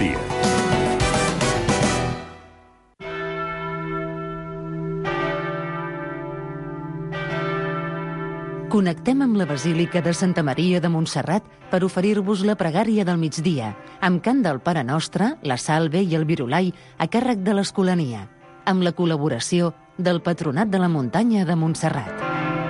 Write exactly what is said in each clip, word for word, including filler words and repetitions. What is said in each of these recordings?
migdia. Connectem amb la Basílica de Santa Maria de Montserrat per oferir-vos la pregària del migdia, amb cant del Pare Nostre, la Salve i el Virulai a càrrec de l'Escolania, amb la col·laboració del Patronat de la Muntanya de Montserrat.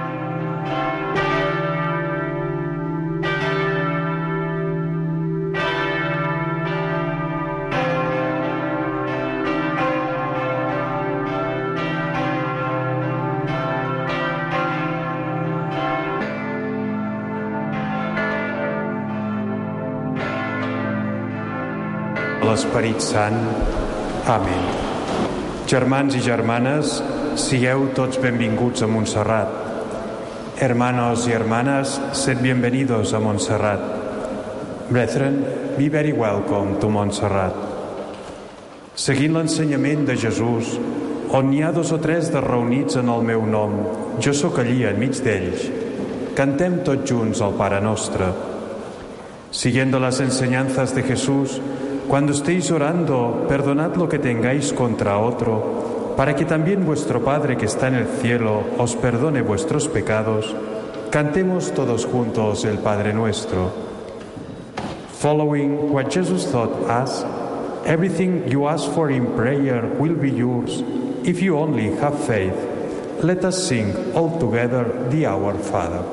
L'Esperit Sant. Amén. Germans i germanes, sigueu tots benvinguts a Montserrat. Hermanos y hermanas, sed bienvenidos a Montserrat. Brethren, be very welcome to Montserrat. Seguint l'ensenyament de Jesús, on n'hi ha dos o tres de reunits en el meu nom, jo sóc allí enmig d'ells. Cantem tots junts el Pare Nostre. Siguiendo las enseñanzas de Jesús, cuando estéis orando, perdonad lo que tengáis contra otro, para que también vuestro Padre que está en el cielo os perdone vuestros pecados. Cantemos todos juntos el Padre Nuestro. Following what Jesus taught us, everything you ask for in prayer will be yours if you only have faith. Let us sing all together the Our Father.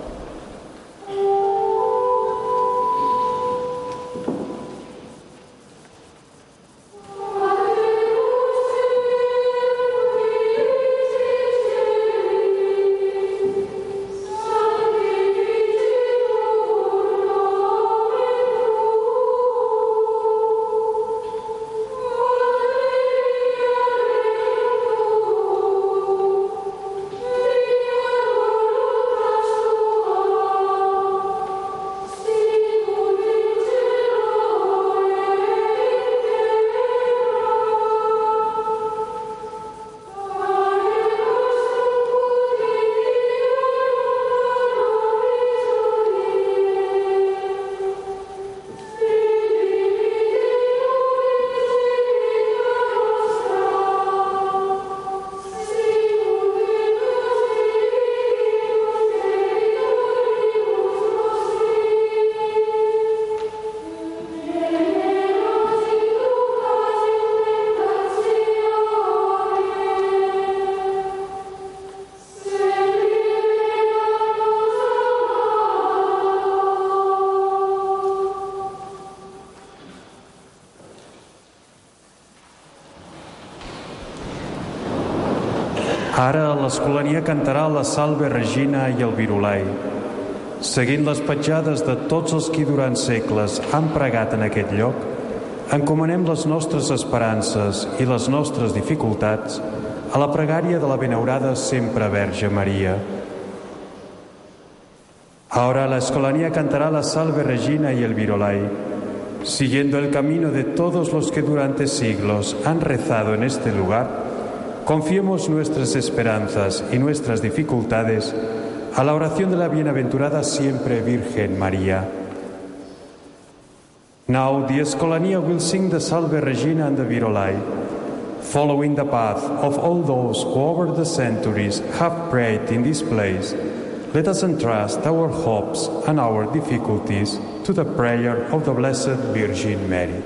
Ara l'Escolania cantarà la Salve Regina i el Virulai. Seguint les petjades de tots els qui durant segles han pregat en aquest lloc, encomanem les nostres esperances i les nostres dificultats a la pregària de la benaurada sempre Verge Maria. Ahora la Escolania cantará la Salve Regina y el Virulai, siguiendo el camino de todos los que durante siglos han rezado en este lugar. Confiemos nuestras esperanzas y nuestras dificultades a la oración de la bienaventurada siempre Virgen María. Now the Escolania will sing the Salve Regina and the Virulai, following the path of all those who over the centuries have prayed in this place. Let us entrust our hopes and our difficulties to the prayer of the Blessed Virgin Mary.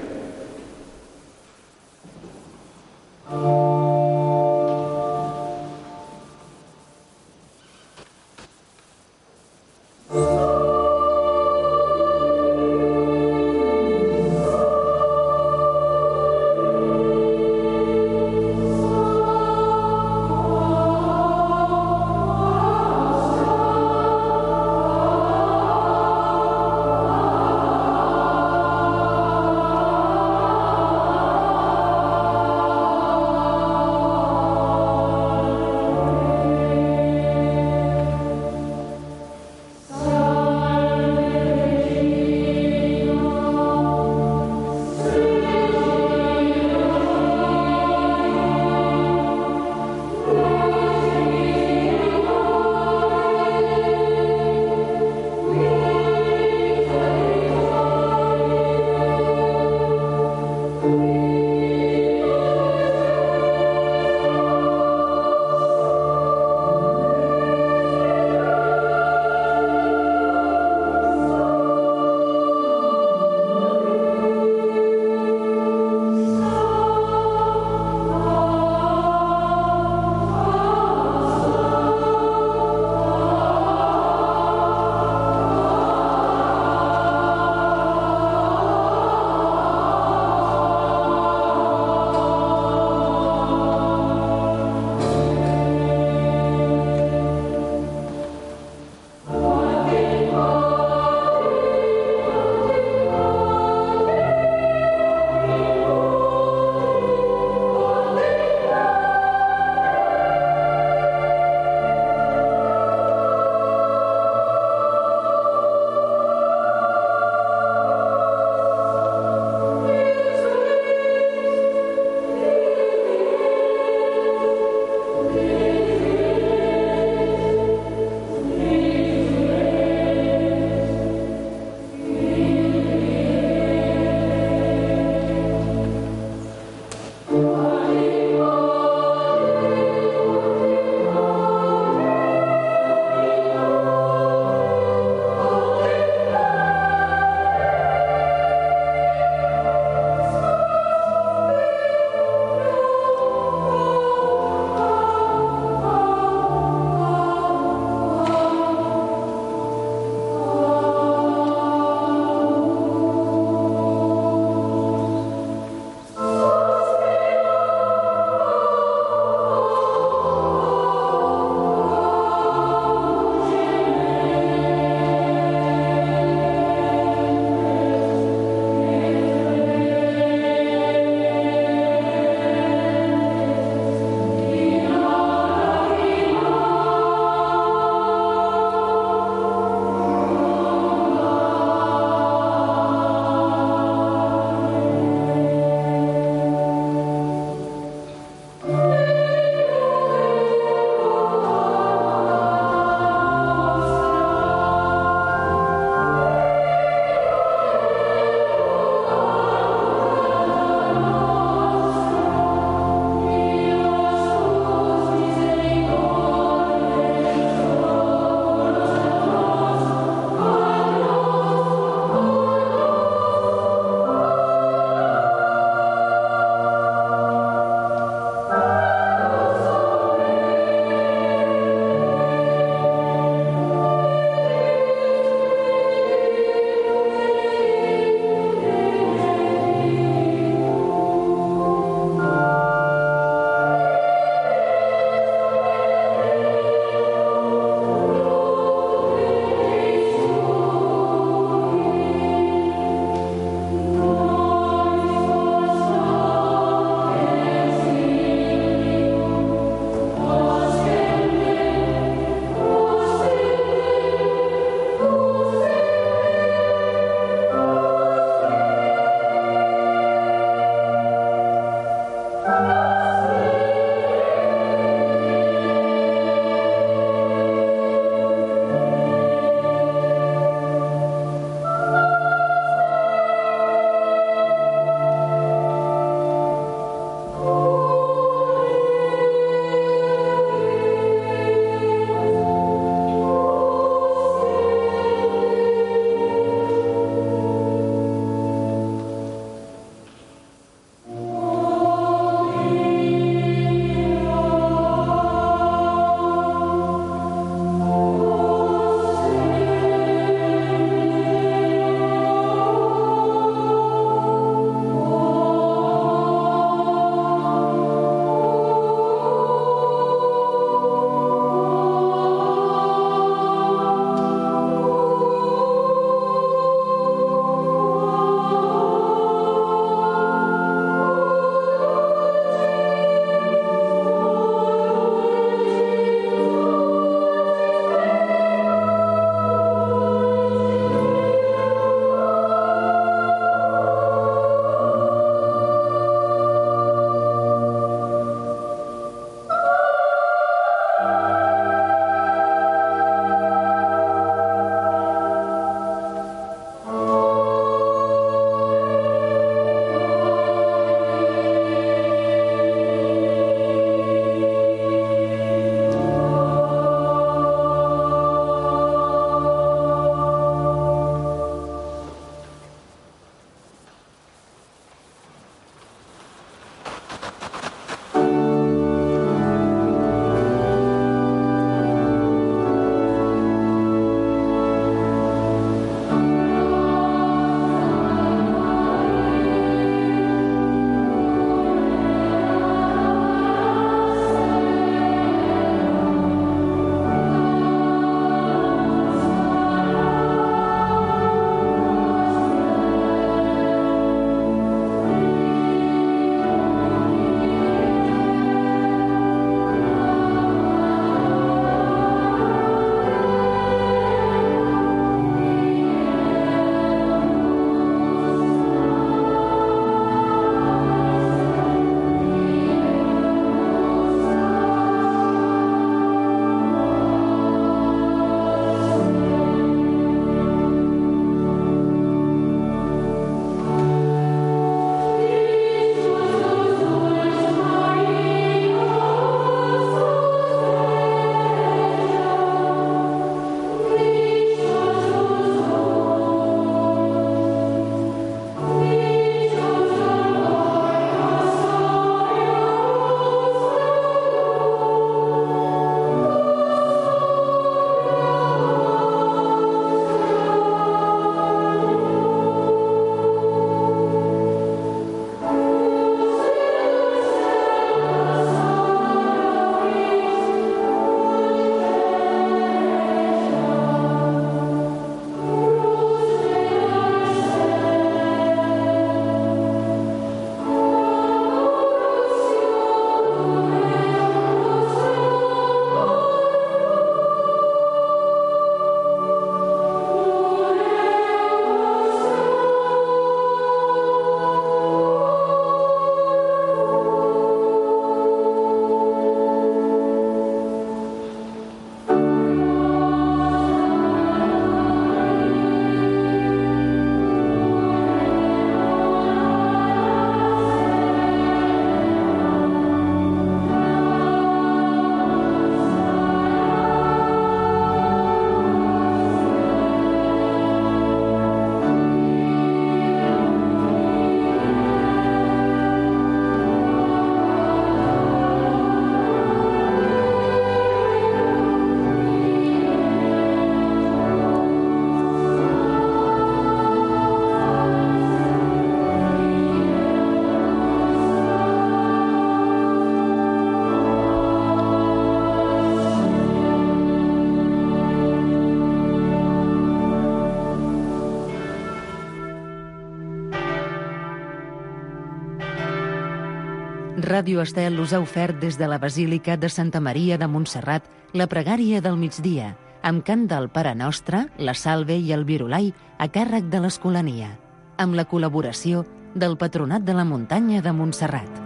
Ràdio Estel us ha ofert des de la Basílica de Santa Maria de Montserrat la pregària del migdia, amb cant del Pare Nostre, la Salve i el Virulai a càrrec de l'Escolania, amb la col·laboració del Patronat de la Muntanya de Montserrat.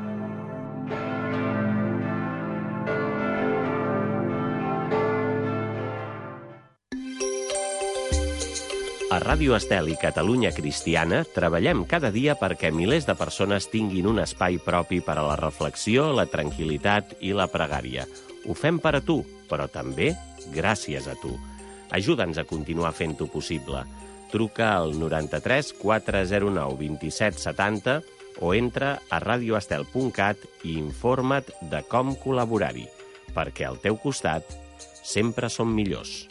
A Ràdio Estel i Catalunya Cristiana treballem cada dia perquè milers de persones tinguin un espai propi per a la reflexió, la tranquil·litat i la pregària. Ho fem per a tu, però també gràcies a tu. Ajuda'ns a continuar fent-ho possible. Truca al noranta-tres quatre zero nou vint-i-set setanta o entra a radioestel punt cat i informa't de com col·laborar-hi, perquè al teu costat sempre som millors.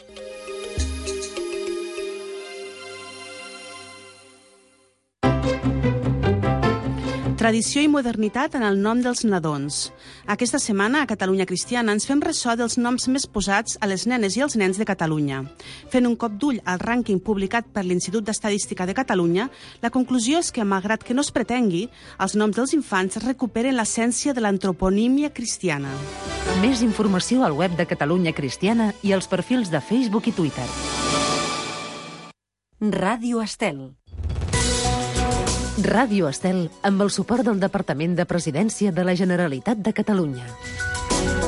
Tradició i modernitat en el nom dels nadons. Aquesta setmana, a Catalunya Cristiana, ens fem ressò dels noms més posats a les nenes i els nens de Catalunya. Fent un cop d'ull al rànquing publicat per l'Institut d'Estadística de Catalunya, la conclusió és que, malgrat que no es pretengui, els noms dels infants recuperen l'essència de l'antroponímia cristiana. Més informació al web de Catalunya Cristiana i als perfils de Facebook i Twitter. Ràdio Estel. Ràdio Estel, amb el suport del Departament de Presidència de la Generalitat de Catalunya.